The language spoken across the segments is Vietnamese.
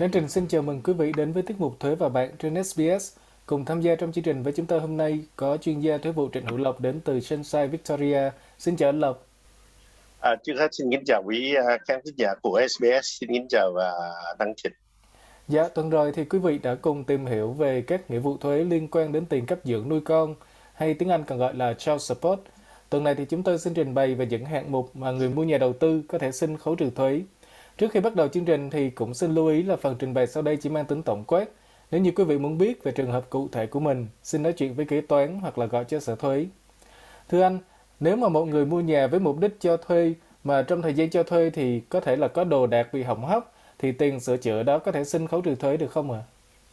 Đăng Trình xin chào mừng quý vị đến với tiết mục Thuế và Bạn trên SBS. Cùng tham gia trong chương trình với chúng tôi hôm nay có chuyên gia thuế vụ Trịnh Hữu Lộc đến từ Sunshine Victoria. Xin chào anh Lộc. Trước hết xin kính chào quý khán thính giả của SBS, xin kính chào Đăng Trình. Dạ, tuần rồi thì quý vị đã cùng tìm hiểu về các nghĩa vụ thuế liên quan đến tiền cấp dưỡng nuôi con, hay tiếng Anh còn gọi là Child Support. Tuần này thì chúng tôi xin trình bày về những hạng mục mà người mua nhà đầu tư có thể xin khấu trừ thuế. Trước khi bắt đầu chương trình thì cũng xin lưu ý là phần trình bày sau đây chỉ mang tính tổng quát. Nếu như quý vị muốn biết về trường hợp cụ thể của mình, xin nói chuyện với kế toán hoặc là gọi cho sở thuế. Thưa anh, nếu mà một người mua nhà với mục đích cho thuê mà trong thời gian cho thuê thì có thể là có đồ đạc bị hỏng hóc, thì tiền sửa chữa đó có thể xin khấu trừ thuế được không ạ?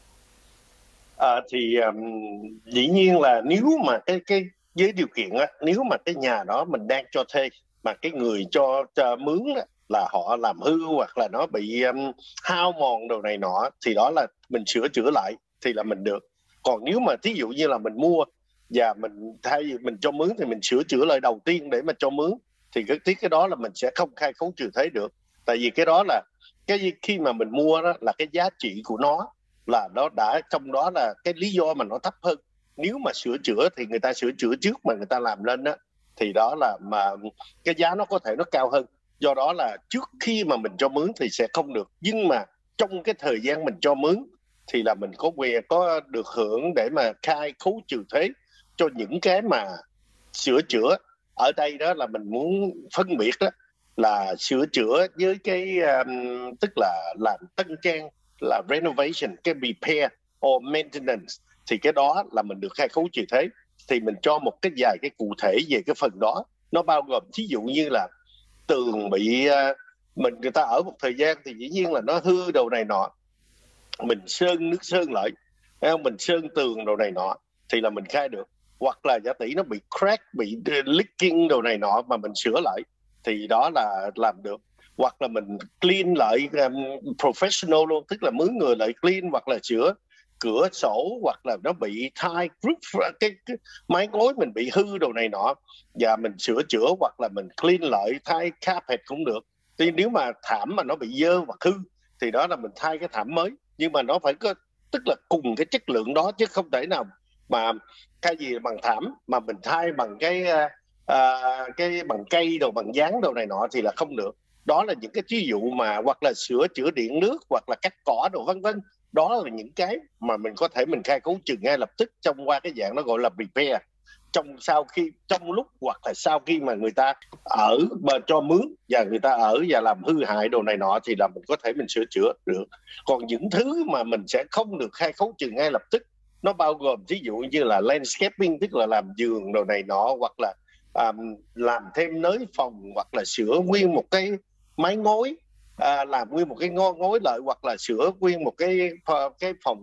Dĩ nhiên là nếu mà cái với điều kiện á, nếu mà cái nhà đó mình đang cho thuê mà cái người cho mướn đó, là họ làm hư hoặc là nó bị hao mòn đồ này nọ, thì đó là mình sửa chữa lại thì là mình được. Còn nếu mà thí dụ như là mình mua và mình thay vì mình cho mướn thì mình sửa chữa lại đầu tiên để mà cho mướn, thì cái đó là mình sẽ không khai khấu trừ thuế được. Tại vì cái đó là cái khi mà mình mua đó là cái giá trị của nó, là nó đã trong đó là cái lý do mà nó thấp hơn. Nếu mà sửa chữa thì người ta sửa chữa trước mà người ta làm lên đó, thì đó là mà cái giá nó có thể nó cao hơn. Do đó là trước khi mà mình cho mướn thì sẽ không được, nhưng mà trong cái thời gian mình cho mướn thì là mình có quyền có được hưởng để mà khai khấu trừ thuế cho những cái mà sửa chữa. Ở đây đó là mình muốn phân biệt đó là sửa chữa với cái tức là làm tân trang, là renovation, cái repair or maintenance, thì cái đó là mình được khai khấu trừ thuế. Thì mình cho một cái vài cái cụ thể về cái phần đó, nó bao gồm thí dụ như là tường bị người ta ở một thời gian thì dĩ nhiên là nó hư đầu này nọ, mình sơn nước sơn lại, mình sơn tường đồ này nọ thì là mình khai được. Hoặc là giả tỷ nó bị crack, bị leaking đồ này nọ mà mình sửa lại thì đó là làm được. Hoặc là mình clean lại professional luôn, tức là mướn người lại clean, hoặc là sửa cửa sổ, hoặc là nó bị thai roof, cái mái ngói mình bị hư đồ này nọ và mình sửa chữa, hoặc là mình clean lại, thay carpet cũng được. Thì nếu mà thảm mà nó bị dơ hoặc hư thì đó là mình thay cái thảm mới, nhưng mà nó phải có, tức là cùng cái chất lượng đó, chứ không thể nào mà cái gì bằng thảm mà mình thay bằng cái bằng cây đồ, bằng dán đồ này nọ thì là không được. Đó là những cái ví dụ mà, hoặc là sửa chữa điện nước, hoặc là cắt cỏ đồ vân vân. Đó là những cái mà mình có thể mình khai khấu trừ ngay lập tức trong qua cái dạng nó gọi là repair, trong lúc hoặc là sau khi mà người ta ở mà cho mướn và người ta ở và làm hư hại đồ này nọ thì là mình có thể mình sửa chữa được. Còn những thứ mà mình sẽ không được khai khấu trừ ngay lập tức, nó bao gồm ví dụ như là landscaping, tức là làm giường đồ này nọ, hoặc là làm thêm nới phòng, hoặc là sửa nguyên một cái mái ngói, làm nguyên một cái ngói lại, hoặc là sửa nguyên một cái phòng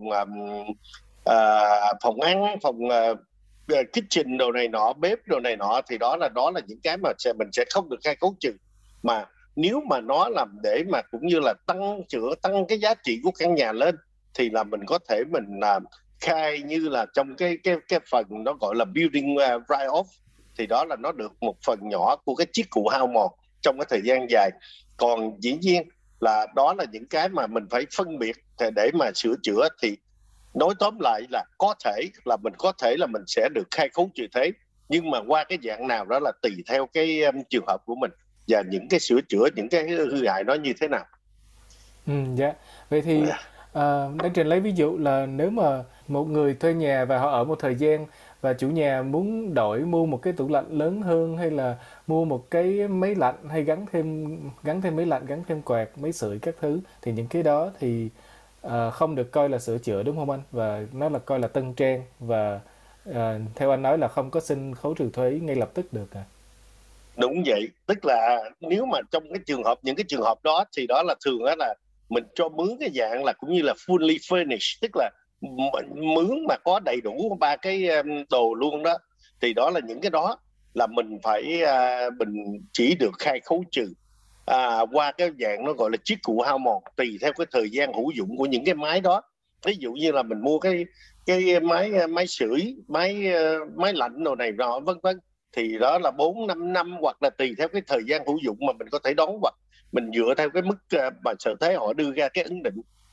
phòng ăn, phòng kitchen đồ này nọ, bếp đồ này nọ, thì đó là những cái mà mình sẽ không được khai khấu trừ. Mà nếu mà nó làm để mà cũng như là tăng cái giá trị của căn nhà lên thì là mình có thể mình khai như là trong cái phần nó gọi là building write off, thì đó là nó được một phần nhỏ của cái chiếc cụ hao mòn trong cái thời gian dài. Còn dĩ nhiên là đó là những cái mà mình phải phân biệt để mà sửa chữa. Thì nói tóm lại là có thể là mình sẽ được khai khấu trừ thuế, nhưng mà qua cái dạng nào đó là tùy theo cái trường hợp của mình và những cái sửa chữa, những cái hư hại nó như thế nào. Dạ. Vậy thì Đăng Trình lấy ví dụ là nếu mà một người thuê nhà và họ ở một thời gian và chủ nhà muốn mua một cái tủ lạnh lớn hơn, hay là mua một cái máy lạnh, hay gắn thêm máy lạnh, gắn thêm quạt, máy sưởi các thứ, thì những cái đó thì không được coi là sửa chữa đúng không anh? Và nó là coi là tân trang, và theo anh nói là không có xin khấu trừ thuế ngay lập tức được à? Đúng vậy, tức là nếu mà trong những cái trường hợp đó thì đó là thường đó là mình cho mướn cái dạng là cũng như là fully furnished, tức là mướn mà có đầy đủ ba cái đồ luôn đó, thì đó là những cái đó là mình phải mình chỉ được khai khấu trừ qua cái dạng nó gọi là chiếc cụ hao mòn, tùy theo cái thời gian hữu dụng của những cái máy đó. Ví dụ như là mình mua cái máy sưởi, máy lạnh đồ này nọ vân vân, thì đó là 4-5 năm, hoặc là tùy theo cái thời gian hữu dụng mà mình có thể đón, hoặc mình dựa theo cái mức mà sở thuế họ đưa ra cái ấn định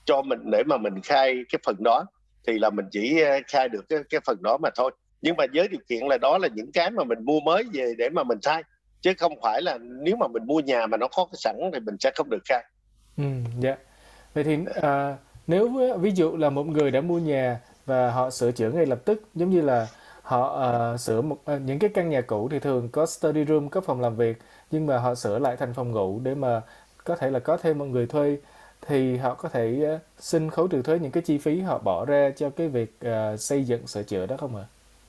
cho mình để mà mình khai cái phần đó, thì là mình chỉ khai được cái phần đó mà thôi. Nhưng mà với điều kiện là đó là những cái mà mình mua mới về để mà mình khai, chứ không phải là nếu mà mình mua nhà mà nó có cái sẵn thì mình sẽ không được khai. Dạ. Vậy thì nếu ví dụ là một người đã mua nhà và họ sửa chữa ngay lập tức, giống như là họ sửa những cái căn nhà cũ thì thường có study room, có phòng làm việc, nhưng mà họ sửa lại thành phòng ngủ để mà có thể là có thêm một người thuê, thì họ có thể xin khấu trừ thuế những cái chi phí họ bỏ ra cho cái việc xây dựng sửa chữa đó không ạ?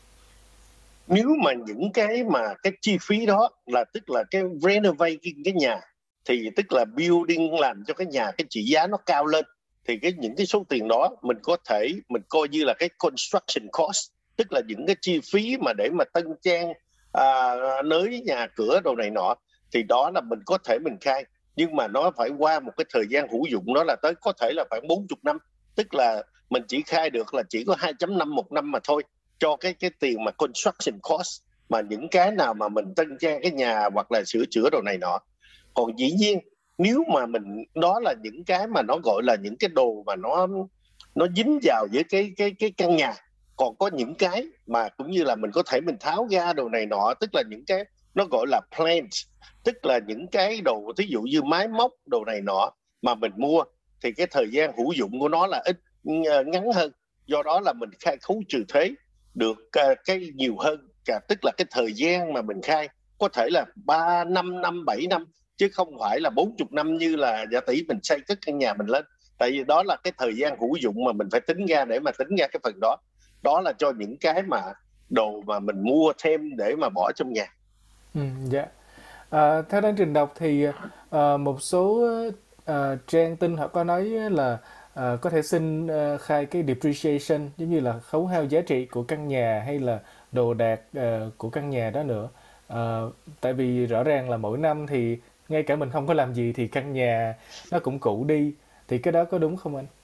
Nếu mà những cái mà cái chi phí đó là tức là cái renovating cái nhà, thì tức là building làm cho cái nhà cái trị giá nó cao lên, thì những cái số tiền đó mình có thể mình coi như là cái construction cost, tức là những cái chi phí mà để mà tân trang nới nhà cửa đồ này nọ, thì đó là mình có thể mình khai. Nhưng mà nó phải qua một cái thời gian hữu dụng, đó là tới có thể là khoảng 40 năm, tức là mình chỉ khai được là chỉ có 2.5 một năm mà thôi, cho cái tiền mà construction cost, mà những cái nào mà mình tân trang cái nhà hoặc là sửa chữa đồ này nọ. Còn dĩ nhiên nếu mà mình đó là những cái mà nó gọi là những cái đồ mà nó dính vào với cái căn nhà. Còn có những cái mà cũng như là mình có thể mình tháo ra đồ này nọ, tức là những cái nó gọi là plant, tức là những cái đồ thí dụ như máy móc đồ này nọ mà mình mua, thì cái thời gian hữu dụng của nó là ngắn hơn, do đó là mình khai khấu trừ thuế được cái nhiều hơn cả, tức là cái thời gian mà mình khai có thể là 3 năm, 7 năm, chứ không phải là 40 năm như là giả tỷ mình xây cất căn nhà mình lên. Tại vì đó là cái thời gian hữu dụng mà mình phải tính ra để mà tính ra cái phần đó. Đó là cho những cái mà đồ mà mình mua thêm để mà bỏ trong nhà. Dạ. Theo đang trình đọc thì một số trang tin họ có nói là có thể xin khai cái depreciation, giống như là khấu hao giá trị của căn nhà hay là đồ đạc của căn nhà đó nữa. Tại vì rõ ràng là mỗi năm thì ngay cả mình không có làm gì thì căn nhà nó cũng cũ đi, thì cái đó có đúng không anh?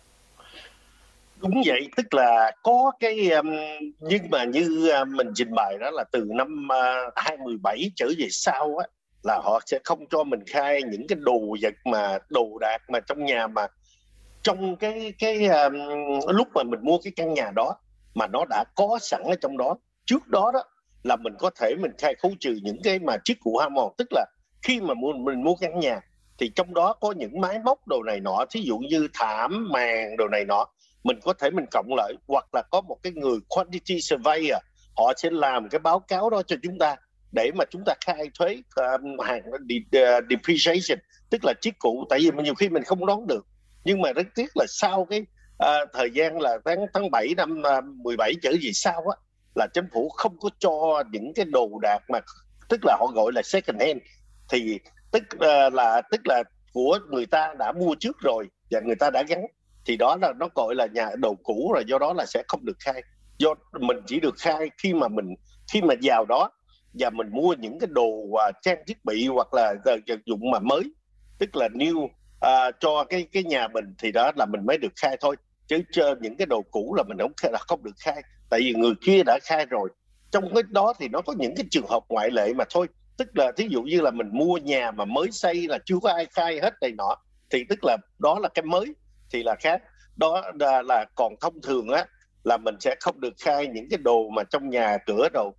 Đúng vậy, tức là có cái nhưng mà như mình trình bày đó là từ năm 2017 trở về sau á, là họ sẽ không cho mình khai những cái đồ vật mà đồ đạc mà trong nhà mà trong lúc mà mình mua cái căn nhà đó mà nó đã có sẵn ở trong đó trước đó đó, là mình có thể mình khai khấu trừ những cái mà chiếc cụ hao mòn. Tức là khi mà mình mua căn nhà thì trong đó có những máy móc đồ này nọ, thí dụ như thảm màn đồ này nọ, mình có thể mình cộng lại, hoặc là có một cái người quantity surveyor, họ sẽ làm cái báo cáo đó cho chúng ta để mà chúng ta khai thuế hàng depreciation, tức là chiếc cụ. Tại vì nhiều khi mình không đoán được, nhưng mà rất tiếc là sau cái thời gian là tháng 7 năm 17 trở về sau á, là chính phủ không có cho những cái đồ đạc mà tức là họ gọi là second hand, thì tức là của người ta đã mua trước rồi và người ta đã gắn, thì đó là nó gọi là nhà đồ cũ rồi, do đó là sẽ không được khai. Do mình chỉ được khai khi mà vào đó và mình mua những cái đồ trang thiết bị hoặc là vật dụng mà mới, tức là new cho cái nhà mình, thì đó là mình mới được khai thôi. Chứ những cái đồ cũ là mình không được khai, tại vì người kia đã khai rồi. Trong cái đó thì nó có những cái trường hợp ngoại lệ mà thôi, tức là thí dụ như là mình mua nhà mà mới xây là chưa có ai khai hết này nọ, thì tức là đó là cái mới thì là khác. Đó là còn thông thường á là mình sẽ không được khai những cái đồ mà trong nhà cửa đồ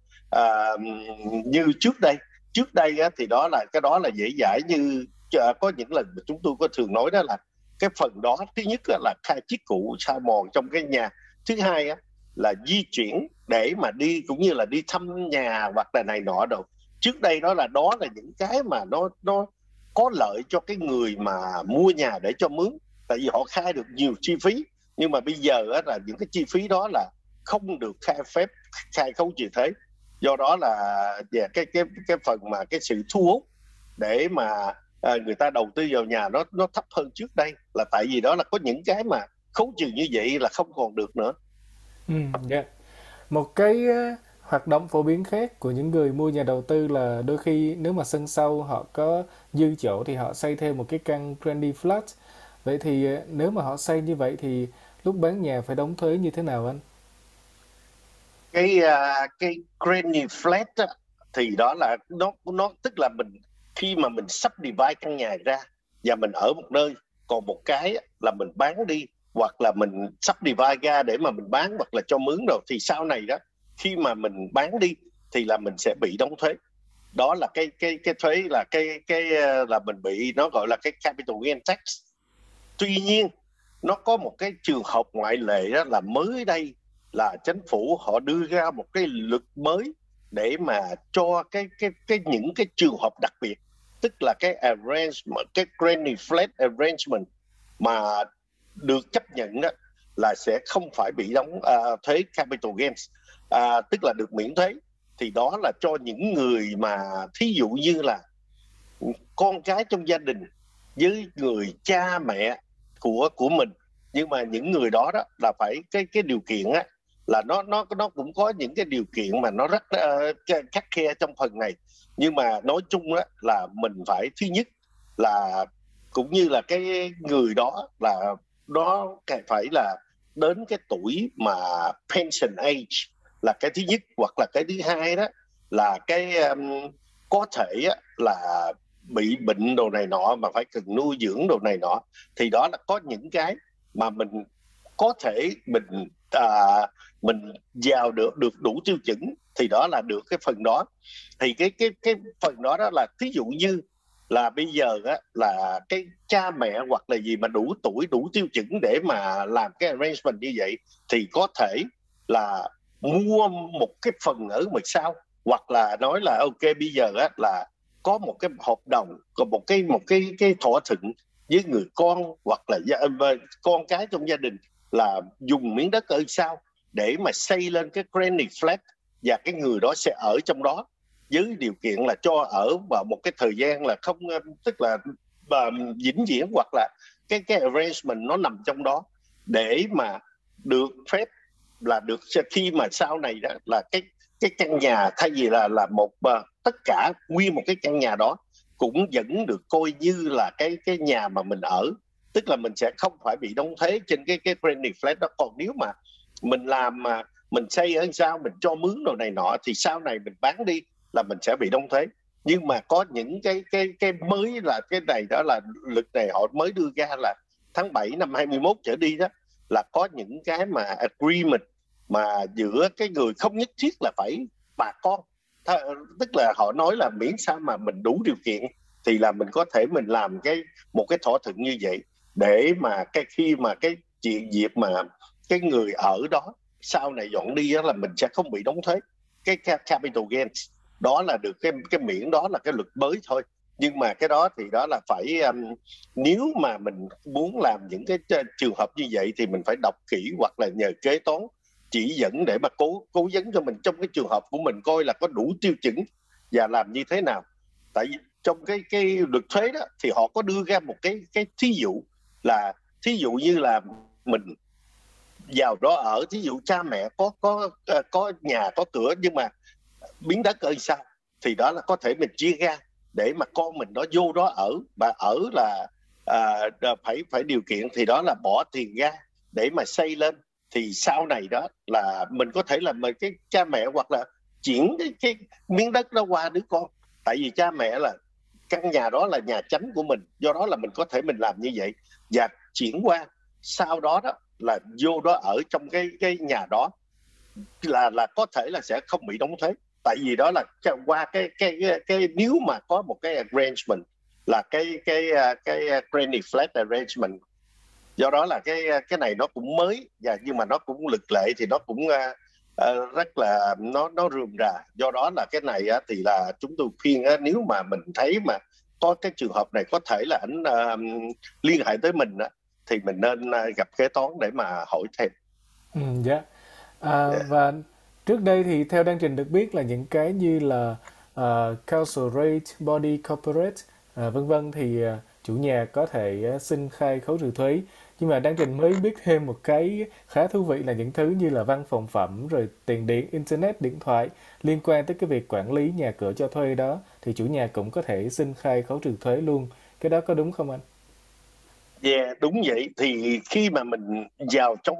như trước đây á, thì đó là cái đó là dễ dãi. Như có những lần chúng tôi có thường nói đó là cái phần đó, thứ nhất là khai chiếc cụ sa mòn trong cái nhà, thứ hai á là di chuyển để mà đi cũng như là đi thăm nhà hoặc là này nọ đâu. Trước đây đó là những cái mà nó có lợi cho cái người mà mua nhà để cho mướn, tại vì họ khai được nhiều chi phí. Nhưng mà bây giờ á, là những cái chi phí đó là không được khai khấu trừ thuế. Do đó là về cái phần mà cái sự thu hút để mà người ta đầu tư vào nhà nó thấp hơn trước đây, là tại vì đó là có những cái mà khấu trừ như vậy là không còn được nữa. Dạ. Một cái hoạt động phổ biến khác của những người mua nhà đầu tư là đôi khi nếu mà sân sau họ có dư chỗ thì họ xây thêm một cái căn granny flat. Vậy thì nếu mà họ xây như vậy thì lúc bán nhà phải đóng thuế như thế nào anh? Cái granny flat á, thì đó là nó tức là mình khi mà mình subdivide căn nhà ra và mình ở một nơi, còn một cái là mình bán đi, hoặc là mình subdivide ra để mà mình bán hoặc là cho mướn rồi, thì sau này đó khi mà mình bán đi thì là mình sẽ bị đóng thuế. Đó là cái thuế, là là mình bị, nó gọi là cái capital gain tax. Tuy nhiên nó có một cái trường hợp ngoại lệ, đó là mới đây là chính phủ họ đưa ra một cái luật mới để mà cho những cái trường hợp đặc biệt, tức là cái arrangement, cái granny flat arrangement mà được chấp nhận đó, là sẽ không phải bị đóng thuế capital gains, tức là được miễn thuế. Thì đó là cho những người mà thí dụ như là con cái trong gia đình với người cha mẹ của mình, nhưng mà những người đó đó là phải cái điều kiện á, là nó cũng có những cái điều kiện mà nó rất khắt khe trong phần này. Nhưng mà nói chung đó là mình phải, thứ nhất là cũng như là cái người đó là nó phải là đến cái tuổi mà pension age là cái thứ nhất, hoặc là cái thứ hai đó là cái có thể là bị bệnh đồ này nọ mà phải cần nuôi dưỡng đồ này nọ. Thì đó là có những cái mà mình có thể mình vào được đủ tiêu chuẩn, thì đó là được cái phần đó. Thì cái phần đó đó là thí dụ như là bây giờ á, là cái cha mẹ hoặc là gì mà đủ tuổi đủ tiêu chuẩn để mà làm cái arrangement như vậy, thì có thể là mua một cái phần ở mặt sau, hoặc là nói là ok bây giờ á, là có một cái hợp đồng, có một cái thỏa thuận với người con hoặc là con cái trong gia đình là dùng miếng đất ở sau để mà xây lên cái granny flat, và cái người đó sẽ ở trong đó với điều kiện là cho ở vào một cái thời gian là không, tức là vĩnh viễn, hoặc là cái arrangement nó nằm trong đó để mà được phép là được khi mà sau này đó là cái căn nhà thay vì là một tất cả nguyên một cái căn nhà đó cũng vẫn được coi như là cái nhà mà mình ở, tức là mình sẽ không phải bị đóng thuế trên cái granny flat đó. Còn nếu mà mình làm mà mình xây ở sao, mình cho mướn đồ này nọ, thì sau này mình bán đi là mình sẽ bị đóng thuế. Nhưng mà có những cái mới là cái này, đó là luật này họ mới đưa ra là tháng 7 năm 21 trở đi đó, là có những cái mà agreement mà giữa cái người, không nhất thiết là phải bà con, tức là họ nói là miễn sao mà mình đủ điều kiện thì là mình có thể mình làm một cái thỏa thuận như vậy, để mà khi mà cái chuyện dịp mà cái người ở đó sau này dọn đi đó, là mình sẽ không bị đóng thuế cái capital gains. Đó là được cái miễn, đó là cái luật mới thôi. Nhưng mà cái đó thì đó là phải nếu mà mình muốn làm những cái trường hợp như vậy thì mình phải đọc kỹ, hoặc là nhờ kế toán chỉ dẫn để mà cố vấn cho mình trong cái trường hợp của mình, coi là có đủ tiêu chuẩn và làm như thế nào. Tại vì trong cái luật thuế đó thì họ có đưa ra một cái thí dụ là, thí dụ như là mình vào đó ở, thí dụ cha mẹ có nhà có cửa nhưng mà miếng đất ở sao, thì đó là có thể mình chia ra để mà con mình nó vô đó ở, và ở là phải điều kiện, thì đó là bỏ tiền ra để mà xây lên. Thì sau này đó là mình có thể là mời cái cha mẹ, hoặc là chuyển cái miếng đất đó qua đứa con. Tại vì cha mẹ là căn nhà đó là nhà chánh của mình, do đó là mình có thể mình làm như vậy và chuyển qua. Sau đó đó là vô đó ở trong cái nhà đó là có thể là sẽ không bị đóng thuế. Tại vì đó là qua cái nếu mà có một cái arrangement là cái granny flat arrangement. Do đó là cái này nó cũng mới, và nhưng mà nó cũng luật lệ thì nó cũng rất là nó rườm rà. Do đó là cái này thì là chúng tôi khuyên nếu mà mình thấy mà có cái trường hợp này có thể là ảnh liên hệ tới mình thì mình nên gặp kế toán để mà hỏi thêm. Dạ. Và trước đây thì theo Đăng Trình được biết là những cái như là council rate, body corporate, vân vân, thì chủ nhà có thể xin khai khấu trừ thuế. Nhưng mà Đăng Trình mới biết thêm một cái khá thú vị là những thứ như là văn phòng phẩm, rồi tiền điện, internet, điện thoại liên quan tới cái việc quản lý nhà cửa cho thuê đó, thì chủ nhà cũng có thể xin khai khấu trừ thuế luôn. Cái đó có đúng không anh? Yeah, đúng vậy. Thì khi mà mình vào trong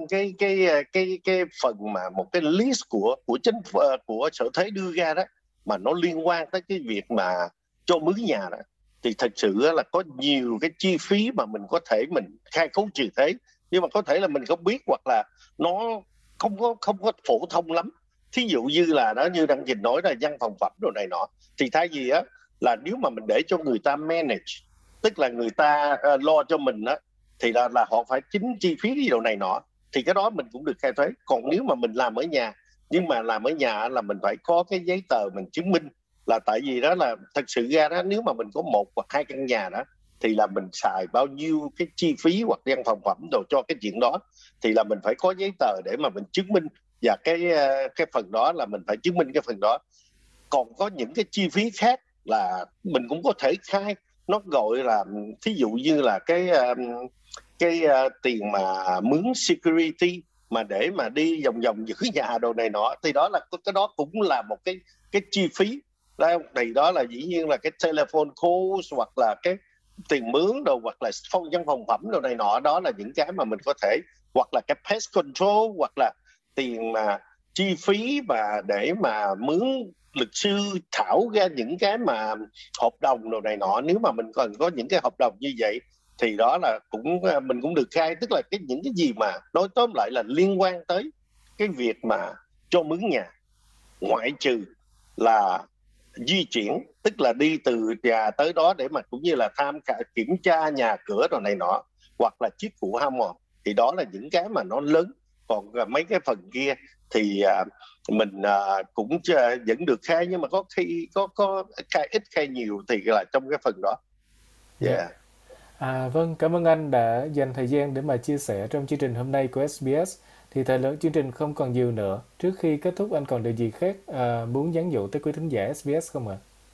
cái phần mà một cái list của của sở thuế đưa ra đó, mà nó liên quan tới cái việc mà cho mướn nhà đó, thì thật sự là có nhiều cái chi phí mà mình có thể mình khai khấu trừ thuế nhưng mà có thể là mình không biết, hoặc là nó không có phổ thông lắm. Thí dụ như là đó, như Đăng Trình nói là văn phòng phẩm đồ này nọ, thì thay vì á là nếu mà mình để cho người ta manage, tức là người ta lo cho mình á, thì là họ phải chính chi phí cái đồ này nọ, thì cái đó mình cũng được khai thuế. Còn nếu mà mình làm ở nhà, nhưng mà làm ở nhà là mình phải có cái giấy tờ mình chứng minh, là tại vì đó là thật sự ra đó, nếu mà mình có 1 hoặc 2 căn nhà đó, thì là mình xài bao nhiêu cái chi phí hoặc văn phòng phẩm đồ cho cái chuyện đó, thì là mình phải có giấy tờ để mà mình chứng minh, và cái phần đó là mình phải chứng minh cái phần đó. Còn có những cái chi phí khác là mình cũng có thể khai, nó gọi là thí dụ như là cái tiền mà mướn security, mà để mà đi vòng vòng giữ nhà đồ này nọ, thì đó là cái đó cũng là một cái chi phí đó. Thì đó là dĩ nhiên là cái telephone calls, hoặc là cái tiền mướn đồ, hoặc là văn phòng phẩm đồ này nọ, đó là những cái mà mình có thể, hoặc là cái pest control, hoặc là tiền mà chi phí mà để mà mướn luật sư thảo ra những cái mà hợp đồng đồ này nọ. Nếu mà mình cần có những cái hợp đồng như vậy thì đó là mình cũng được khai, tức là những cái gì mà nói tóm lại là liên quan tới cái việc mà cho mướn nhà, ngoại trừ là di chuyển, tức là đi từ nhà tới đó để mà cũng như là kiểm tra nhà cửa đồ này nọ, hoặc là chiếc phụ hao mòn, thì đó là những cái mà nó lớn. Còn mấy cái phần kia thì mình cũng vẫn được khai, nhưng mà có khi có khai ít khai nhiều thì là trong cái phần đó. Yeah. Vâng, cảm ơn anh đã dành thời gian để mà chia sẻ trong chương trình hôm nay của SBS. Thì thời lượng chương trình không còn nhiều nữa. Trước khi kết thúc, anh còn điều gì khác muốn nhắn nhủ tới quý thính giả SBS không ạ?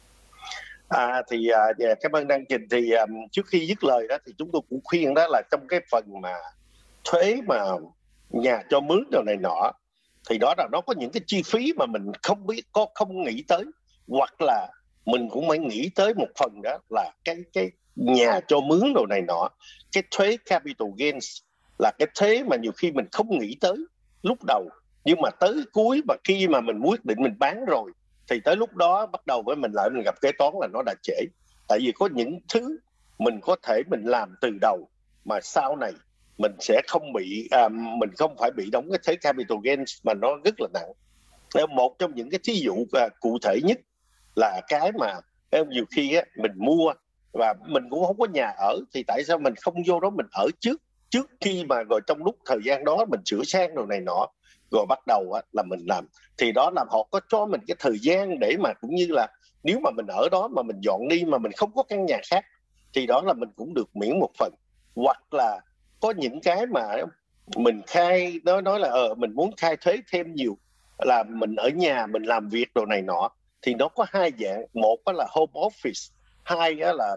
Cảm ơn Đăng Trình. Thì trước khi dứt lời đó, thì chúng tôi cũng khuyên đó là trong cái phần mà thuế mà nhà cho mướn đồ này nọ, thì đó là nó có những cái chi phí mà mình không nghĩ tới, hoặc là mình cũng phải nghĩ tới một phần, đó là cái nhà cho mướn đồ này nọ, cái thuế capital gains là cái thuế mà nhiều khi mình không nghĩ tới lúc đầu, nhưng mà tới cuối mà khi mà mình quyết định mình bán rồi, thì tới lúc đó bắt đầu với mình gặp kế toán là nó đã trễ. Tại vì có những thứ mình có thể mình làm từ đầu mà sau này mình sẽ không mình không phải bị đóng cái thuế capital gains mà nó rất là nặng. Một trong những cái thí dụ cụ thể nhất là cái mà nhiều khi mình mua và mình cũng không có nhà ở, thì tại sao mình không vô đó mình ở trước khi mà rồi trong lúc thời gian đó mình sửa sang đồ này nọ, rồi bắt đầu là mình làm. Thì đó là họ có cho mình cái thời gian để mà cũng như là nếu mà mình ở đó mà mình dọn đi mà mình không có căn nhà khác, thì đó là mình cũng được miễn một phần. Hoặc là có những cái mà mình khai, nói là mình muốn khai thuế thêm nhiều, là mình ở nhà mình làm việc đồ này nọ, thì nó có 2 dạng. Một là home office, 2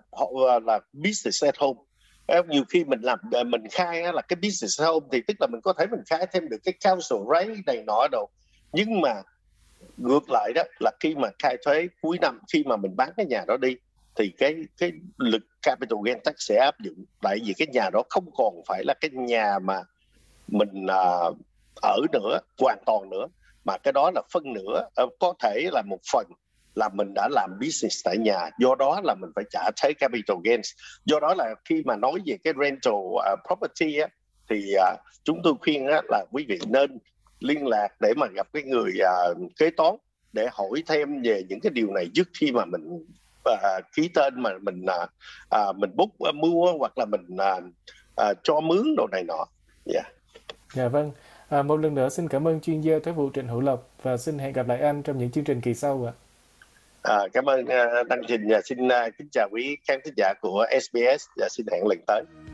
là business at home. Nhiều khi mình khai là cái business at home, thì tức là mình có thể mình khai thêm được cái council rate này nọ đồ. Nhưng mà ngược lại đó là khi mà khai thuế cuối năm, khi mà mình bán cái nhà đó đi, thì cái lực capital gain tax sẽ áp dụng, tại vì cái nhà đó không còn phải là cái nhà mà mình ở nữa, hoàn toàn nữa, mà cái đó là phân nửa, có thể là một phần là mình đã làm business tại nhà, do đó là mình phải trả thuế capital gains. Do đó là khi mà nói về cái rental property thì chúng tôi khuyên là quý vị nên liên lạc để mà gặp cái người kế toán để hỏi thêm về những cái điều này trước khi mà mình ký tên mà mình book mua, hoặc là mình cho mướn đồ này nọ. Dạ vâng. Một lần nữa xin cảm ơn chuyên gia thuế vụ Trịnh Hữu Lộc, và xin hẹn gặp lại anh trong những chương trình kỳ sau ạ. Cảm ơn Đăng Trình, và xin kính chào quý khán thính giả của SBS, và xin hẹn lần tới.